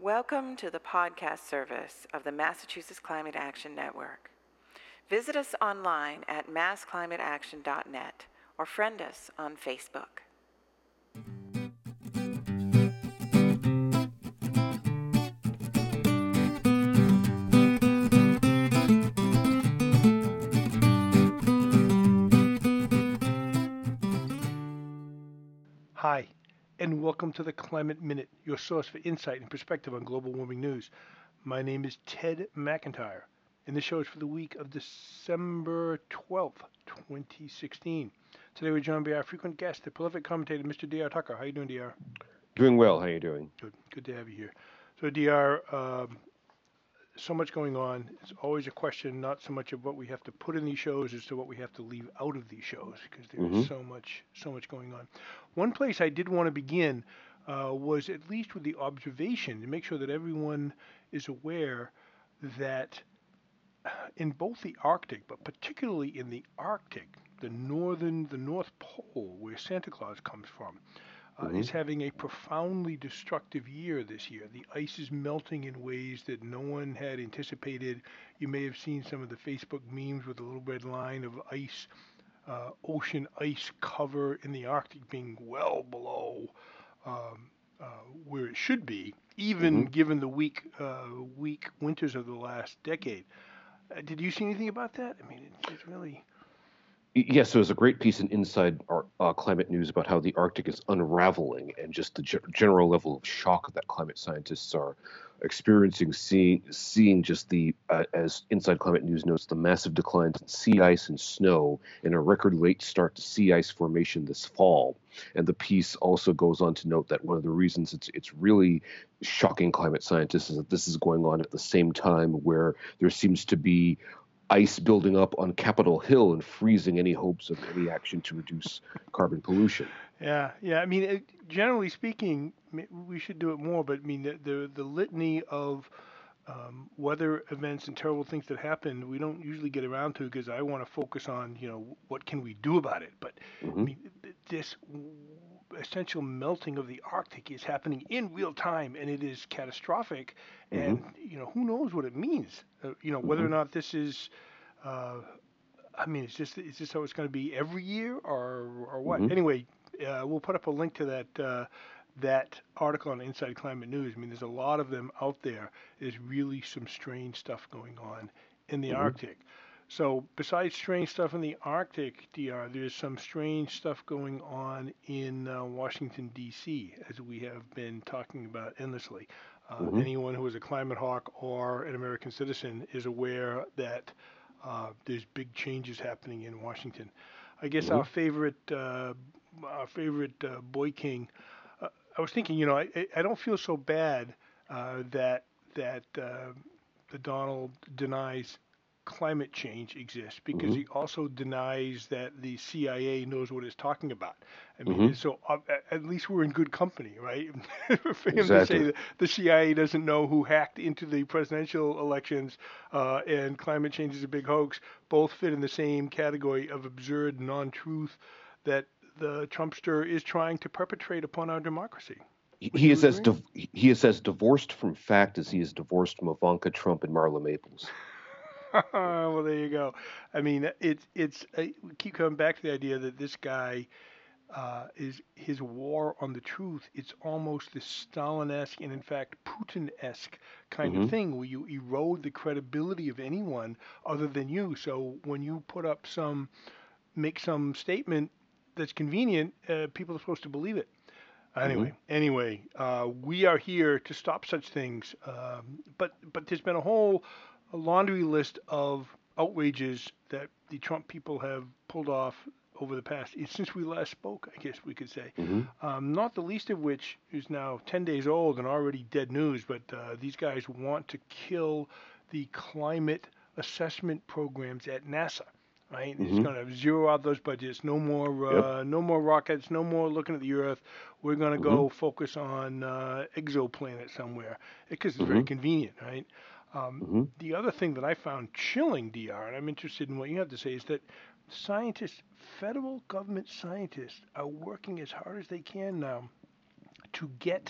Welcome to the podcast service of the Massachusetts Climate Action Network. Visit us online at massclimateaction.net or friend us on Facebook. Hi, and welcome to the Climate Minute, your source for insight and perspective on global warming news. My name is Ted McIntyre, and this show is for the week of December 12th, 2016. Today we're joined by our frequent guest, the prolific commentator, Mr. D.R. Tucker. How you doing, D.R.? Doing well. How are you doing? Good to have you here. So, D.R., so much going on. It's always a question, not so much of what we have to put in these shows as to what we have to leave out of these shows, because there's so much going on. One place I did want to begin was at least with the observation to make sure that everyone is aware that in both the Arctic, but particularly in the Arctic, the North Pole, where Santa Claus comes from, is having a profoundly destructive year this year. The ice is melting in ways that no one had anticipated. You may have seen some of the Facebook memes with a little red line of ice, ocean ice cover in the Arctic being well below um, uh, where it should be, even given the weak winters of the last decade. Did you see anything about that? I mean, it's really. Yes, there was a great piece in Inside Climate News about how the Arctic is unraveling and just the general level of shock that climate scientists are experiencing, seeing just the, as Inside Climate News notes, the massive declines in sea ice and snow and a record late start to sea ice formation this fall. And the piece also goes on to note that one of the reasons it's really shocking climate scientists is that this is going on at the same time where there seems to be ice building up on Capitol Hill and freezing any hopes of any action to reduce carbon pollution. Yeah. I mean, generally speaking, we should do it more. But I mean, the litany of weather events and terrible things that happen, we don't usually get around to because I want to focus on, what can we do about it. But I mean, this essential melting of the Arctic is happening in real time, and it is catastrophic. And who knows what it means? Whether or not this is. I mean, is this how it's going to be every year, or what? Anyway, we'll put up a link to that article on Inside Climate News. I mean, there's a lot of them out there. There's really some strange stuff going on in the Arctic. So besides strange stuff in the Arctic, DR, there's some strange stuff going on in Washington, D.C., as we have been talking about endlessly. Anyone who is a climate hawk or an American citizen is aware that there's big changes happening in Washington. I guess our favorite boy king. I was thinking, I don't feel so bad that the Donald denies climate change exists because he also denies that the CIA knows what it's talking about. I mean, so at least we're in good company, right? For him to say that the CIA doesn't know who hacked into the presidential elections and climate change is a big hoax, both fit in the same category of absurd non-truth that the Trumpster is trying to perpetrate upon our democracy. He is as divorced from fact as he is divorced from Ivanka Trump and Marla Maples. Well, there you go. I mean, we keep coming back to the idea that this guy is his war on the truth. It's almost this Stalin-esque and, in fact, Putin-esque kind of thing where you erode the credibility of anyone other than you. So when you make some statement that's convenient, people are supposed to believe it. Anyway, we are here to stop such things. But there's been a laundry list of outrages that the Trump people have pulled off over the past, since we last spoke, I guess we could say. Not the least of which is now 10 days old and already dead news, but these guys want to kill the climate assessment programs at NASA. Right, it's going to zero out those budgets. No more rockets. No more looking at the Earth. We're going to go focus on exoplanet somewhere because it's very convenient, right? The other thing that I found chilling, DR, and I'm interested in what you have to say, is that federal government scientists, are working as hard as they can now to get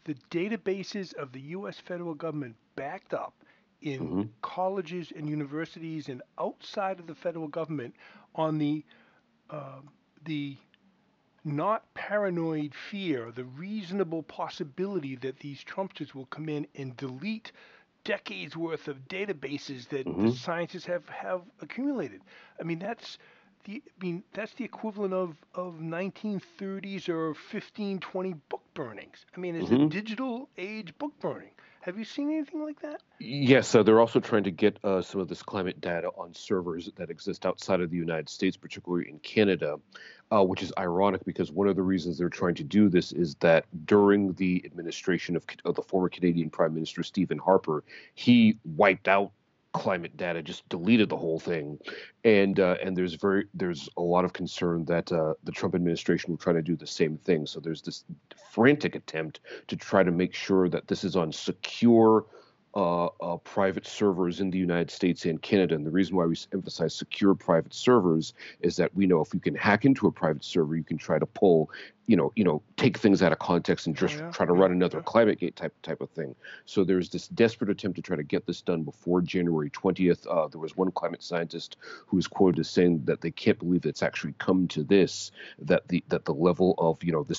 the databases of the U.S. federal government backed up in Hmm. colleges and universities and outside of the federal government on the not paranoid fear, the reasonable possibility that these Trumpsters will come in and delete decades worth of databases that the Hmm. scientists have accumulated. I mean, that's the equivalent of 1930s or 1520 book burnings. I mean, it's a Hmm. digital age book burning. Have you seen anything like that? Yes, so they're also trying to get some of this climate data on servers that exist outside of the United States, particularly in Canada, which is ironic because one of the reasons they're trying to do this is that during the administration of the former Canadian Prime Minister Stephen Harper, he wiped out climate data, just deleted the whole thing, and there's a lot of concern that the Trump administration will try to do the same thing. So there's this frantic attempt to try to make sure that this is on secure private servers in the United States and Canada. And the reason why we emphasize secure private servers is that we know if you can hack into a private server, you can try to pull, take things out of context and Oh just yeah, try to yeah, run another yeah. ClimateGate type of thing. So there's this desperate attempt to try to get this done before January 20th. There was one climate scientist who was quoted as saying that they can't believe it's actually come to this, that the level of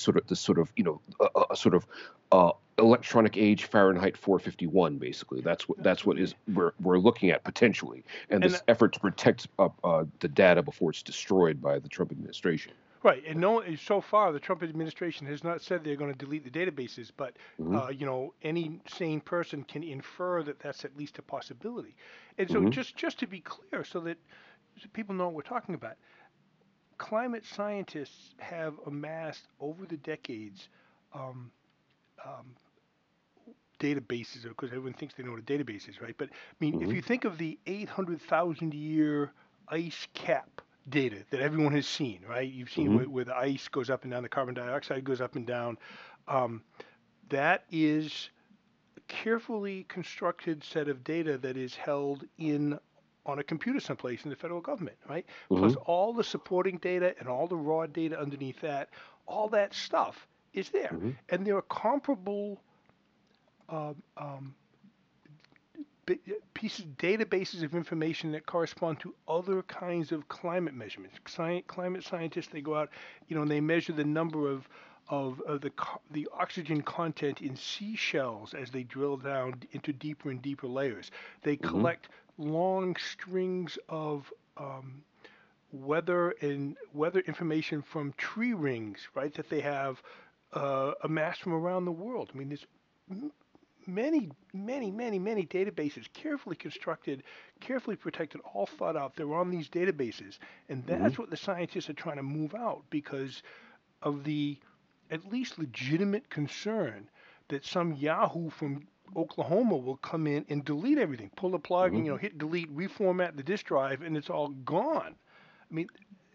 electronic age Fahrenheit 451, basically. That's what is Absolutely. we're looking at potentially, and And this effort to protect the data before it's destroyed by the Trump administration. right, and no, so far the Trump administration has not said they're going to delete the databases, but Hmm. any sane person can infer that that's at least a possibility. And so, Hmm. just to be clear, so people know what we're talking about, climate scientists have amassed over the decades um, um, databases, because everyone thinks they know what a database is, right? But I mean, if Hmm. you think of the 800,000 year ice cap data that everyone has seen, right? You've seen Hmm. where the ice goes up and down, the carbon dioxide goes up and down. Um, that is a carefully constructed set of data that is held in on a computer someplace in the federal government, right? Plus Hmm. all the supporting data and all the raw data underneath that, all that stuff is there. Hmm. And there are comparable um, um, pieces, databases of information that correspond to other kinds of climate measurements. Climate scientists, they go out, and they measure the number of the oxygen content in seashells as they drill down into deeper and deeper layers. They Hmm. collect long strings of weather information from tree rings, right? That they have amassed from around the world. I mean, there's many, many, many, many databases, carefully constructed, carefully protected, all thought out. They're on these databases. And Hmm. that's what the scientists are trying to move out because of the at least legitimate concern that some Yahoo from Oklahoma will come in and delete everything, pull the plug, and Hmm. hit delete, reformat the disk drive, and it's all gone. I mean,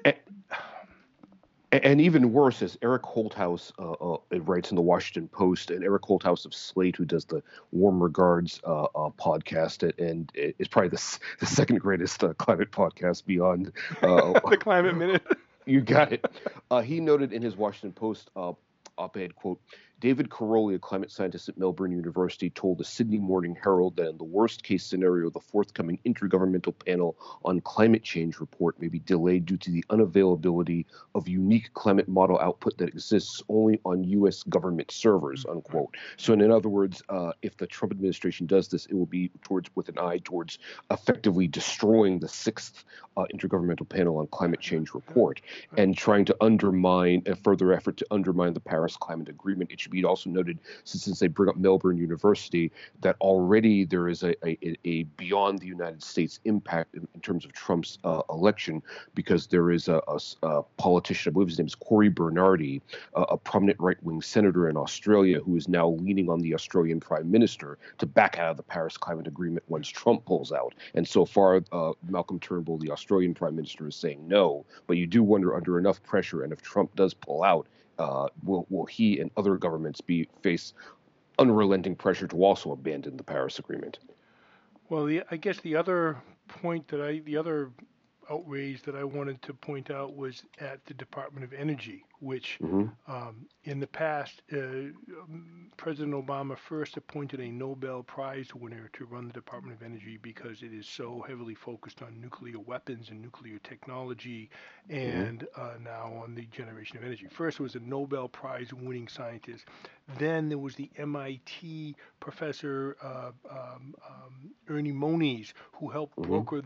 And even worse, as Eric Holthouse writes in the Washington Post, and Eric Holthouse of Slate, who does the Warm Regards podcast, and is probably the second greatest climate podcast beyond. the climate minute. You got it. He noted in his Washington Post op-ed, quote, David Caroli, a climate scientist at Melbourne University, told the Sydney Morning Herald that in the worst case scenario, the forthcoming Intergovernmental Panel on Climate Change report may be delayed due to the unavailability of unique climate model output that exists only on U.S. government servers, Right. unquote. So in other words, if the Trump administration does this, it will be with an eye towards effectively destroying the sixth Intergovernmental Panel on Climate Yeah, Change yeah, report right. and trying to undermine a further effort to undermine the Paris Climate Agreement. It should be also noted, since they bring up Melbourne University, that already there is a beyond the United States impact in terms of Trump's election, because there is a politician, I believe his name is Cory Bernardi, a prominent right-wing senator in Australia, who is now leaning on the Australian Prime Minister to back out of the Paris Climate Agreement once Trump pulls out. And so far, Malcolm Turnbull, the Australian Prime Minister, is saying no. But you do wonder, under enough pressure, and if Trump does pull out, will he and other governments face unrelenting pressure to also abandon the Paris Agreement? Well, I guess the other point the other outrage that I wanted to point out was at the Department of Energy, which Mm-hmm. in the past, President Obama first appointed a Nobel Prize winner to run the Department of Energy because it is so heavily focused on nuclear weapons and nuclear technology, Mm-hmm. and now on the generation of energy. First was a Nobel Prize winning scientist. Then there was the MIT professor Ernie Moniz, who helped Mm-hmm. broker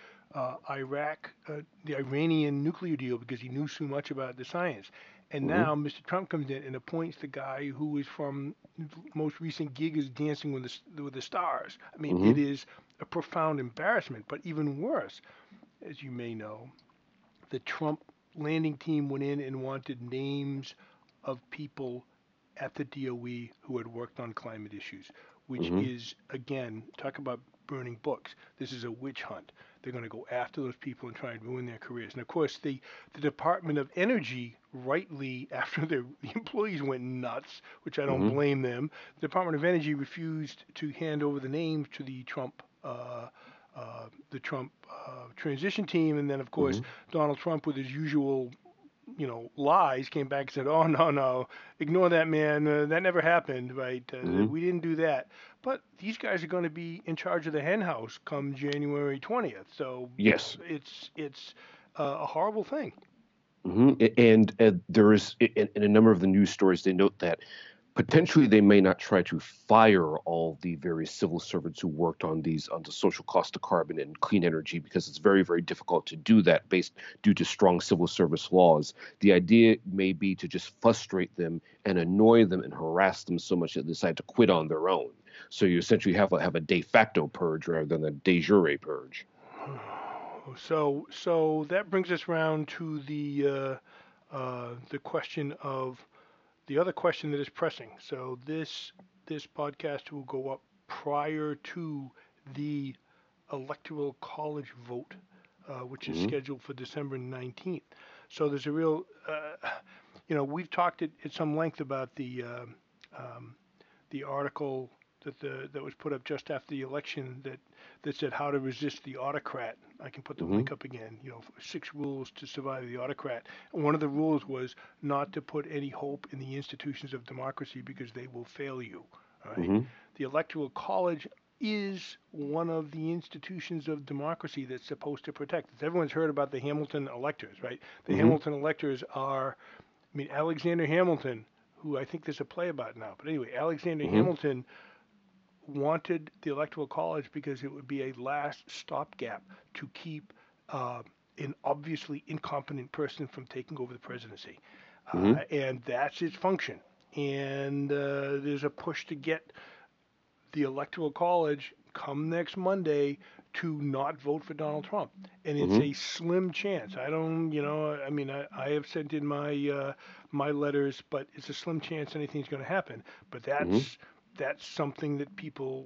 the Iranian nuclear deal because he knew so much about the science. And Mm-hmm. now Mr. Trump comes in and appoints the guy who is from the most recent gig is Dancing with the Stars. I mean, Mm-hmm. it is a profound embarrassment. But even worse, as you may know, the Trump landing team went in and wanted names of people at the DOE who had worked on climate issues, which Mm-hmm. is, again, talk about burning books. This is a witch hunt. They're going to go after those people and try and ruin their careers. And of course, the Department of Energy, rightly, after the employees went nuts, which I don't Mm-hmm. blame them, the Department of Energy refused to hand over the names to the Trump transition team, and then of course Mm-hmm. Donald Trump, with his usual lies, came back and said, "Oh no, no, ignore that man. That never happened, right? Mm-hmm. We didn't do that." But these guys are going to be in charge of the hen house come January 20th, so Yes. it's a horrible thing. And there is, in a number of the news stories, they note that potentially they may not try to fire all the various civil servants who worked on the social cost of carbon and clean energy, because it's very, very difficult to do that due to strong civil service laws. The idea may be to just frustrate them and annoy them and harass them so much that they decide to quit on their own. So you essentially have a de facto purge rather than a de jure purge. So that brings us round to the question of the other question that is pressing. So this podcast will go up prior to the electoral college vote, which is Hmm. scheduled for December 19th. So there's a real, we've talked at some length about um, the article that was put up just after the election that said how to resist the autocrat. I can put the Hmm. link up again. 6 rules to survive the autocrat. And one of the rules was not to put any hope in the institutions of democracy because they will fail you. All right. Hmm. The electoral college is one of the institutions of democracy that's supposed to protect. Everyone's heard about the Hamilton electors, right? The Hmm. Hamilton electors are, Alexander Hamilton, who I think there's a play about now. But anyway, Alexander Hmm. Hamilton wanted the Electoral College because it would be a last stopgap to keep an obviously incompetent person from taking over the presidency. Hmm. And that's its function. And there's a push to get the Electoral College come next Monday to not vote for Donald Trump. And it's Hmm. a slim chance. I don't, I have sent in my letters, but it's a slim chance anything's going to happen. But Hmm. that's something that people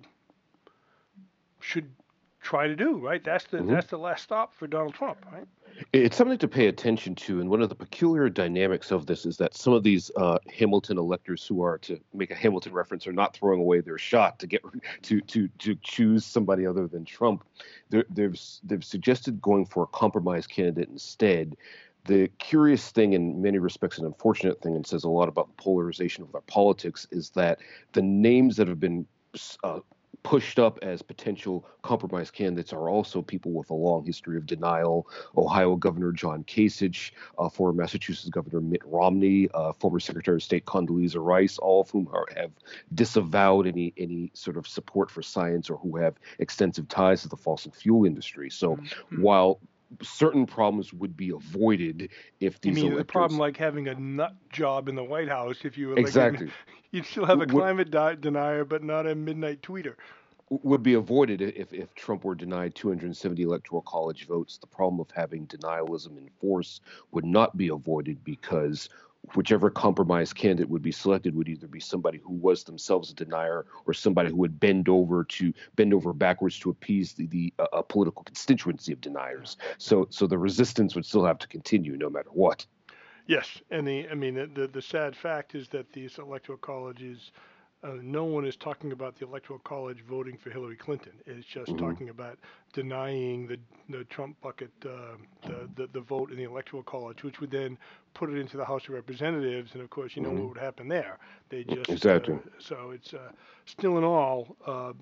should try to do, right? Hmm. That's the last stop for Donald Trump, right? It's something to pay attention to, and one of the peculiar dynamics of this is that some of these Hamilton electors who are, to make a Hamilton reference, are not throwing away their shot to get to choose somebody other than Trump. They've suggested going for a compromise candidate instead. The curious thing, in many respects, an unfortunate thing, and says a lot about the polarization of our politics, is that the names that have been uh, pushed up as potential compromise candidates are also people with a long history of denial. Ohio Governor John Kasich, former Massachusetts Governor Mitt Romney, former Secretary of State Condoleezza Rice, all of whom have disavowed any sort of support for science or who have extensive ties to the fossil fuel industry. So Mm-hmm. while certain problems would be avoided if You these mean the problem electors like having a nut job in the White House if you were elected? exactly You'd still have a would climate denier, but not a midnight tweeter. would be avoided if Trump were denied 270 electoral college votes. The problem of having denialism in force would not be avoided, because whichever compromise candidate would be selected would either be somebody who was themselves a denier or somebody who would bend over backwards to appease the political constituency of deniers. So the resistance would still have to continue no matter what. Yes, and the sad fact is that these electoral colleges no one is talking about the Electoral College voting for Hillary Clinton. It's just Hmm. talking about denying the Trump bucket the vote in the Electoral College, which would then put it into the House of Representatives, and of course, you know Hmm. what would happen there. They just Exactly. so it's still in all.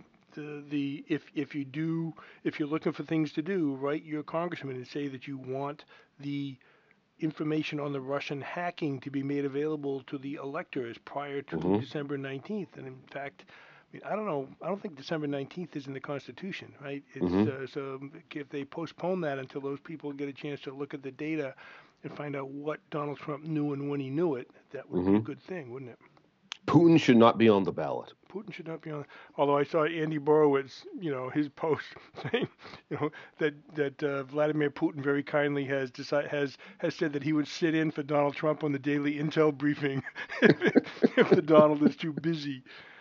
If you're looking for things to do, write your congressman and say that you want the information on the Russian hacking to be made available to the electors prior to Hmm. December 19th. And in fact, I mean, I don't know. I don't think December 19th is in the Constitution, right? It's Hmm. so if they postpone that until those people get a chance to look at the data and find out what Donald Trump knew and when he knew it, that would be a Hmm. good thing, wouldn't it? Putin should not be on the ballot. Putin should not be on. Although I saw Andy Borowitz, his post saying, that Vladimir Putin very kindly has said that he would sit in for Donald Trump on the daily intel briefing if the Donald is too busy.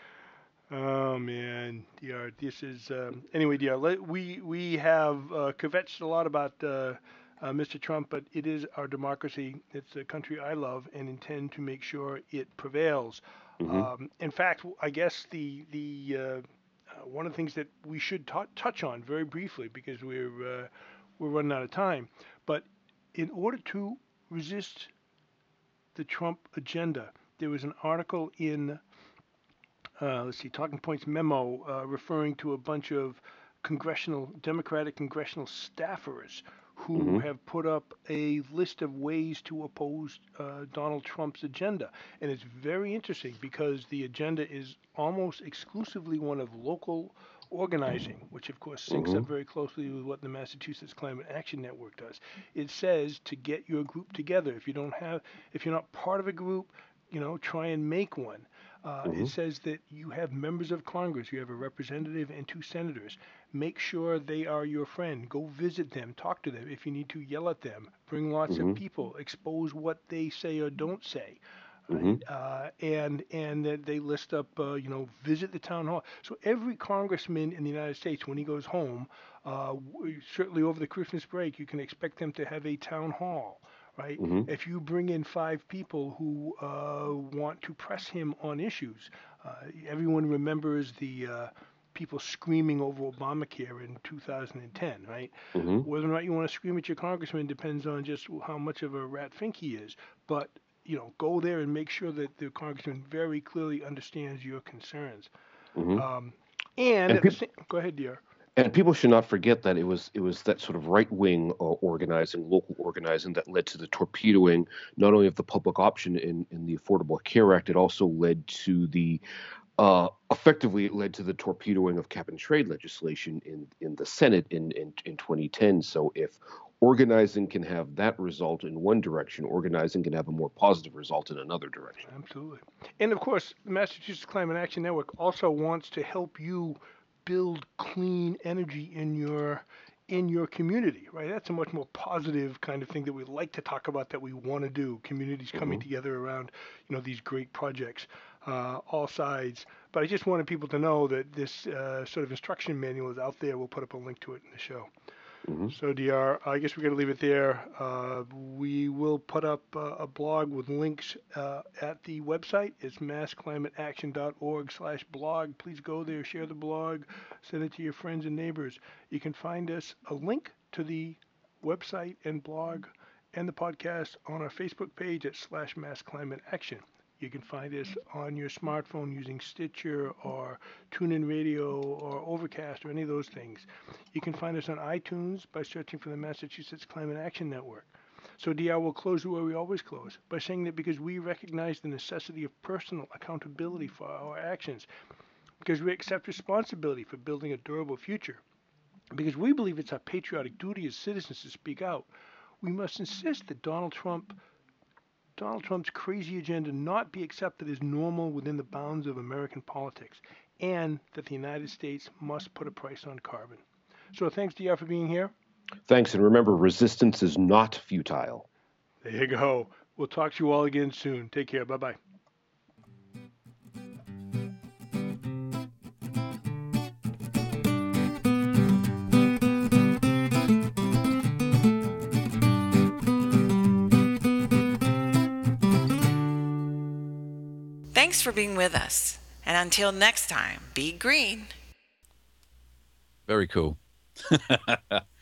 Oh man, DR, this is anyway, DR. We have kvetched a lot about Mr. Trump, but it is our democracy. It's a country I love and intend to make sure it prevails. Hmm. In fact, I guess the one of the things that we should touch on very briefly because we're running out of time, but in order to resist the Trump agenda, there was an article in let's see, Talking Points memo referring to a bunch of Democratic congressional staffers who Hmm. have put up a list of ways to oppose Donald Trump's agenda. And it's very interesting because the agenda is almost exclusively one of local organizing, which of course syncs Hmm. up very closely with what the Massachusetts Climate Action Network does. It says to get your group together. If you're not part of a group, try and make one. It Hmm. says that you have members of Congress, you have a representative and two senators. Make sure they are your friend. Go visit them, talk to them. If you need to, yell at them. Bring lots of Hmm. people. Expose what they say or don't say. Hmm. Right? And that they list up, visit the town hall. So every congressman in the United States, when he goes home, certainly over the Christmas break, you can expect them to have a town hall, right? Hmm. If you bring in 5 people who want to press him on issues, everyone remembers the people screaming over Obamacare in 2010, right? Hmm. Whether or not you want to scream at your congressman depends on just how much of a rat fink he is. But go there and make sure that the congressman very clearly understands your concerns. Hmm. Um, and And at the people same, go ahead, dear. and people should not forget that it was that sort of right wing organizing, local organizing that led to the torpedoing not only of the public option in the Affordable Care Act, it also led to the effectively it led to the torpedoing of cap and trade legislation in the Senate in 2010. So if organizing can have that result in one direction, organizing can have a more positive result in another direction. Absolutely. And of course, the Massachusetts Climate Action Network also wants to help you build clean energy in your community, right? That's a much more positive kind of thing that we like to talk about that we want to do. Communities coming Hmm. together around, these great projects, all sides. But I just wanted people to know that this sort of instruction manual is out there. We'll put up a link to it in the show. Hmm. So, DR, I guess we're going to leave it there. We will put up a blog with links at the website. It's massclimateaction.org/blog. Please go there, share the blog, send it to your friends and neighbors. You can find us a link to the website and blog and the podcast on our Facebook page at /massclimateaction. You can find us on your smartphone using Stitcher or TuneIn Radio or Overcast or any of those things. You can find us on iTunes by searching for the Massachusetts Climate Action Network. So, DR will close where we always close by saying that because we recognize the necessity of personal accountability for our actions, because we accept responsibility for building a durable future, because we believe it's our patriotic duty as citizens to speak out, we must insist that Donald Trump's crazy agenda not be accepted as normal within the bounds of American politics, and that the United States must put a price on carbon. So thanks, DR, for being here. Thanks, and remember, resistance is not futile. There you go. We'll talk to you all again soon. Take care. Bye-bye. Thanks for being with us. And until next time, be green. Very cool.